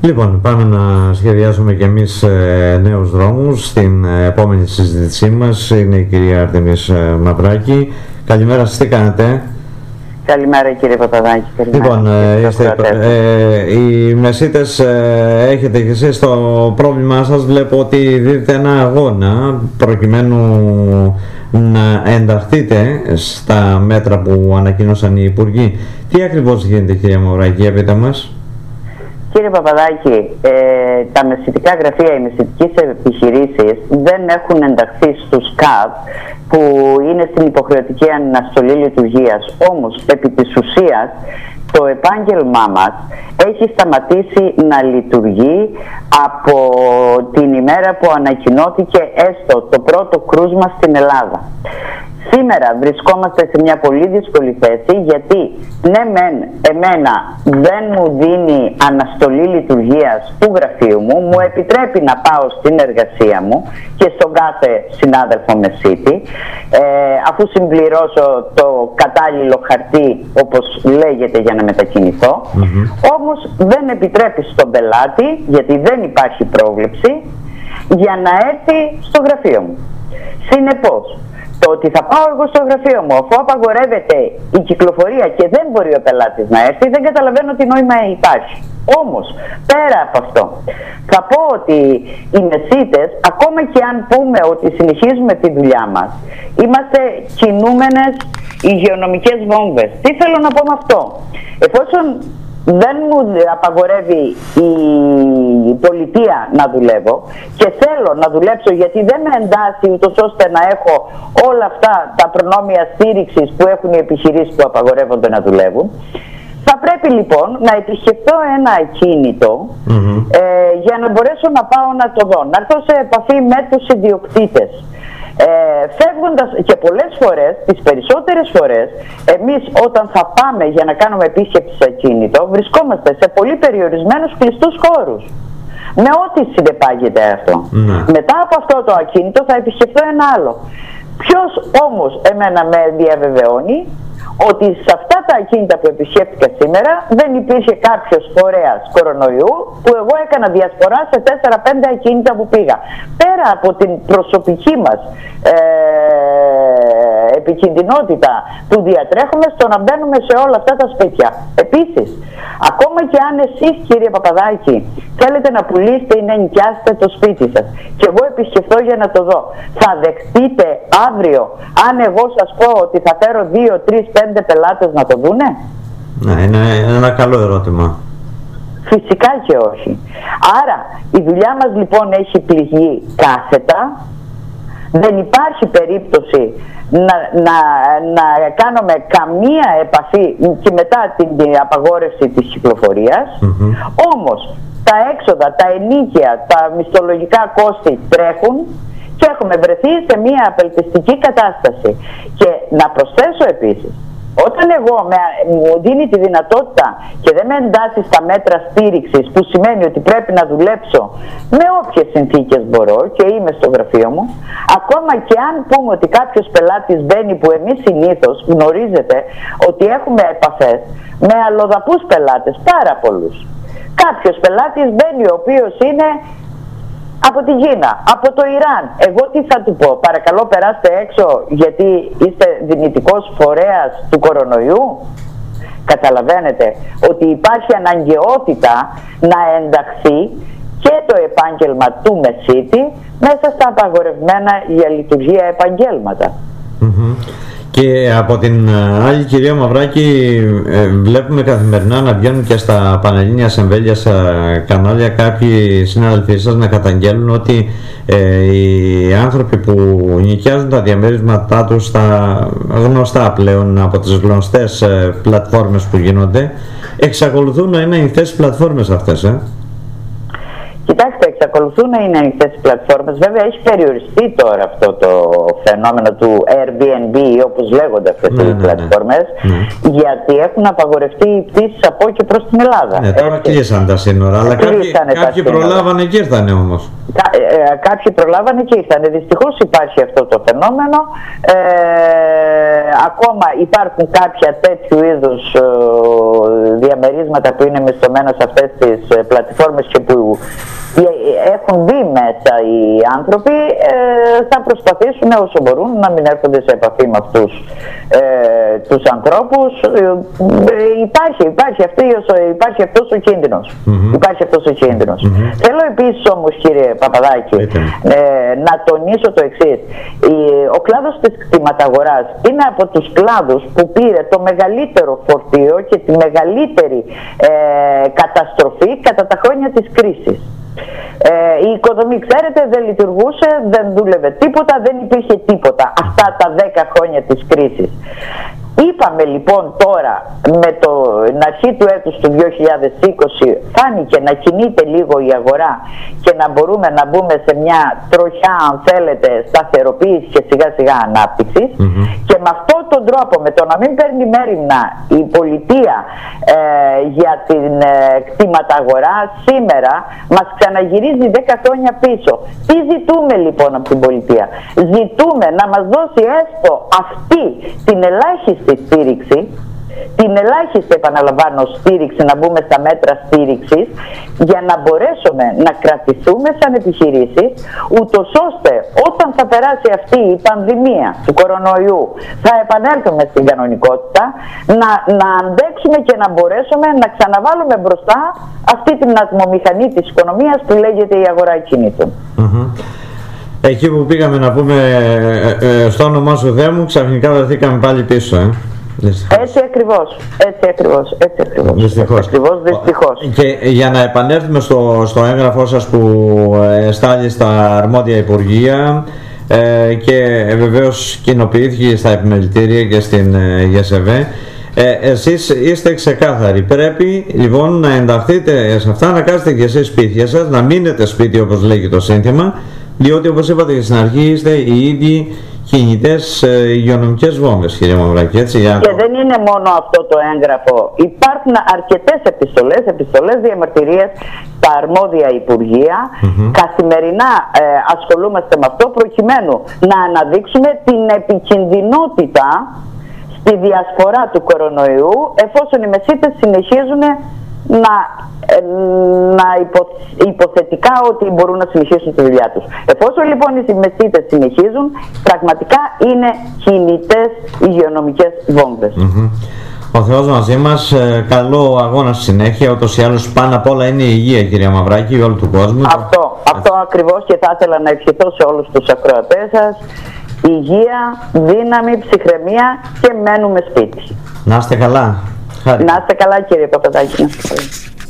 Λοιπόν, πάμε να σχεδιάσουμε και εμείς νέους δρόμους. Στην επόμενη συζήτησή μας είναι η κυρία Άρτεμις Μαυράκη. Καλημέρα σας, τι κάνετε? Καλημέρα κύριε Παπαδάκη. Λοιπόν, οι Μεσίτες έχετε και εσείς το πρόβλημά σας. Βλέπω ότι δείτε ένα αγώνα προκειμένου να ενταχθείτε στα μέτρα που ανακοίνωσαν οι Υπουργοί. Τι ακριβώς γίνεται, κυρία Μαυράκη, πείτε μας. Κύριε Παπαδάκη, τα μεσιτικά γραφεία, οι μεσιτικές επιχειρήσεις δεν έχουν ενταχθεί στους ΚΑΠ που είναι στην υποχρεωτική αναστολή λειτουργίας. Όμως, επί της ουσίας, το επάγγελμά μας έχει σταματήσει να λειτουργεί από την ημέρα που ανακοινώθηκε έστω το πρώτο κρούσμα στην Ελλάδα. Σήμερα βρισκόμαστε σε μια πολύ δύσκολη θέση, γιατί ναι μεν εμένα δεν μου δίνει αναστολή λειτουργίας του γραφείου μου, μου επιτρέπει να πάω στην εργασία μου και στον κάθε συνάδελφο Μεσίτη, αφού συμπληρώσω το κατάλληλο χαρτί όπως λέγεται για να μετακινηθώ. Όμως δεν επιτρέπει στον πελάτη, γιατί δεν υπάρχει πρόβλεψη, για να έρθει στο γραφείο μου. Συνεπώς, το ότι θα πάω εγώ στο γραφείο μου αφού απαγορεύεται η κυκλοφορία και δεν μπορεί ο πελάτης να έρθει, δεν καταλαβαίνω τι νόημα υπάρχει. Όμως, πέρα από αυτό, θα πω ότι οι Μεσίτες, ακόμα και αν πούμε ότι συνεχίζουμε τη δουλειά μας, είμαστε κινούμενες υγειονομικές βόμβες. Τι θέλω να πω με αυτό? Εφόσον δεν μου απαγορεύει η πολιτεία να δουλεύω και θέλω να δουλέψω, γιατί δεν με εντάσσει ούτως ώστε να έχω όλα αυτά τα προνόμια στήριξης που έχουν οι επιχειρήσεις που απαγορεύονται να δουλεύουν, θα πρέπει λοιπόν να επισκεφτώ ένα ακίνητο για να μπορέσω να πάω να το δω, να έρθω σε επαφή με τους ιδιοκτήτες. Φεύγοντας, και πολλές φορές, τις περισσότερες φορές, εμείς όταν θα πάμε για να κάνουμε επίσκεψη σε ακίνητο, βρισκόμαστε σε πολύ περιορισμένους κλειστούς χώρους, με ό,τι συνεπάγεται αυτό. Μετά από αυτό το ακίνητο θα επισκεφτώ ένα άλλο. Ποιος όμως εμένα με διαβεβαιώνει ότι σε αυτά τα ακίνητα που επισκέφτηκα σήμερα δεν υπήρχε κάποιος φορέας κορονοϊού που εγώ έκανα διασπορά σε 4-5 ακίνητα που πήγα? Πέρα από την προσωπική μας επικινδυνότητα που διατρέχουμε στο να μπαίνουμε σε όλα αυτά τα σπίτια. Επίσης, ακόμα και αν εσείς, κύριε Παπαδάκη, θέλετε να πουλήσετε ή να νοικιάσετε το σπίτι σας και εγώ επισκεφτώ για να το δω, θα δεχτείτε αύριο αν εγώ σας πω ότι θα φέρω 2, 3, 5 πελάτες να το δούνε? Ναι, είναι ένα καλό ερώτημα. Φυσικά και όχι. Άρα η δουλειά μας λοιπόν έχει πληγεί κάθετα. Δεν υπάρχει περίπτωση να κάνουμε καμία επαφή και μετά την απαγόρευση της κυκλοφορίας. Όμως τα έξοδα, τα ενοίκια, τα μισθολογικά κόστη τρέχουν και έχουμε βρεθεί σε μια απελπιστική κατάσταση. Και να προσθέσω επίσης, όταν εγώ μου δίνει τη δυνατότητα και δεν με εντάσσει στα μέτρα στήριξης, που σημαίνει ότι πρέπει να δουλέψω με όποιες συνθήκες μπορώ και είμαι στο γραφείο μου, ακόμα και αν πούμε ότι κάποιος πελάτης μπαίνει, που εμείς συνήθως γνωρίζετε ότι έχουμε επαφές με αλλοδαπούς πελάτες, πάρα πολλούς. Κάποιος πελάτης μπαίνει ο οποίος είναι από τη Κίνα, από το Ιράν. Εγώ τι θα του πω? Παρακαλώ περάστε έξω γιατί είστε δυνητικός φορέας του κορονοϊού? Καταλαβαίνετε ότι υπάρχει αναγκαιότητα να ενταχθεί και το επάγγελμα του Μεσίτη μέσα στα απαγορευμένα για λειτουργία επαγγέλματα. Και από την άλλη, κυρία Μαυράκη, βλέπουμε καθημερινά να βγαίνουν και στα πανελλήνιας εμβέλειας κανάλια κάποιοι συναδελφοί σας να καταγγέλνουν ότι οι άνθρωποι που νοικιάζουν τα διαμέρισματά τους στα γνωστά πλέον από τις γνωστές πλατφόρμες που γίνονται, εξακολουθούν να είναι ανοιχτές οι πλατφόρμες αυτές. Κοιτάξτε, εξακολουθούν να είναι ανοιχτές οι πλατφόρμες. Βέβαια, έχει περιοριστεί τώρα αυτό το φαινόμενο του Airbnb, όπως λέγονται αυτές οι πλατφόρμες, γιατί έχουν απαγορευτεί οι πτήσεις από και προς την Ελλάδα. Ναι, τώρα κλείσαν τα σύνορα, αλλά κάποιοι προλάβανε και ήρθανε όμως. Κάποιοι προλάβανε και ήρθανε. Δυστυχώς υπάρχει αυτό το φαινόμενο. Ακόμα υπάρχουν κάποια τέτοιου είδους διαμερίσματα που είναι μισθωμένα σε αυτές τις πλατφόρμες και που έχουν μπει μέσα οι άνθρωποι. Θα προσπαθήσουν όσο μπορούν να μην έρχονται σε επαφή με αυτούς τους ανθρώπους. Υπάρχει αυτός ο κίνδυνος. Υπάρχει αυτός ο κίνδυνος. Θέλω επίσης όμως, κύριε Παπαδάκη, να τονίσω το εξής. Ο κλάδος της κτηματαγοράς είναι από τους κλάδους που πήρε το μεγαλύτερο φορτίο και τη μεγαλύτερη καταστροφή κατά τα χρόνια της κρίσης. Η οικοδομή, ξέρετε, δεν λειτουργούσε, δεν δούλευε τίποτα, δεν υπήρχε τίποτα αυτά τα 10 χρόνια της κρίσης. Είπαμε λοιπόν τώρα με την αρχή του έτους του 2020 φάνηκε να κινείται λίγο η αγορά και να μπορούμε να μπούμε σε μια τροχιά, αν θέλετε, σταθεροποίηση και σιγά σιγά ανάπτυξης. Και με αυτόν τον τρόπο, με το να μην παίρνει μέριμνα η πολιτεία για την κτηματαγορά, σήμερα μας ξαναγυρίζει 10 χρόνια πίσω. Τι ζητούμε λοιπόν από την πολιτεία? Ζητούμε να μας δώσει έστω αυτή την ελάχιστη στήριξη, την ελάχιστη, επαναλαμβάνω, στήριξη, να μπούμε στα μέτρα στήριξης, για να μπορέσουμε να κρατηθούμε σαν επιχειρήσεις, ούτως ώστε όταν θα περάσει αυτή η πανδημία του κορονοϊού θα επανέλθουμε στην κανονικότητα, να αντέξουμε και να μπορέσουμε να ξαναβάλουμε μπροστά αυτή την ατμομηχανή της οικονομίας που λέγεται η αγορά ακινήτων. Εκεί που πήγαμε να πούμε στο όνομά σου Θεέ μου, ξαφνικά βρεθήκαμε πάλι πίσω. Έτσι ακριβώς, έτσι ακριβώς, έτσι ακριβώς. Δυστυχώς. Και για να επανέλθουμε στο έγγραφό σας που στάλει στα αρμόδια υπουργεία και βεβαίως κοινοποιήθηκε στα επιμελητήρια και στην ΓΕΣΕΒΕ, εσείς είστε ξεκάθαροι. Πρέπει λοιπόν να ενταχθείτε σε αυτά, να κάνετε και εσείς σπίτια σας, να μείνετε σπίτι όπως λέγει το σύνθημα, διότι όπως είπατε και στην αρχή είστε οι ίδιοι κινητές υγειονομικές βόμβες, κύριε Μαυράκη, έτσι. Και δεν είναι μόνο αυτό το έγγραφο. Υπάρχουν αρκετές επιστολές διαμαρτυρίες στα αρμόδια υπουργεία. Καθημερινά ασχολούμαστε με αυτό προκειμένου να αναδείξουμε την επικινδυνότητα στη διασπορά του κορονοϊού, εφόσον οι μεσίτες συνεχίζουν υποθετικά ότι μπορούν να συνεχίσουν τη δουλειά τους. Εφόσον λοιπόν οι μεσίτες συνεχίζουν, πραγματικά είναι κινητές υγειονομικές βόμβες. Ο Θεός μαζί μας, καλό αγώνα στη συνέχεια, ούτως ή άλλως πάνω απ' όλα είναι η υγεία, κυρία Μαυράκη, όλου του κόσμου. Αυτό ακριβώς, και θα ήθελα να ευχηθώ σε όλους τους ακροατές σας υγεία, δύναμη, ψυχραιμία και μένουμε σπίτι. Να είστε καλά. Να είστε καλά, κύριε Παπαδάκη.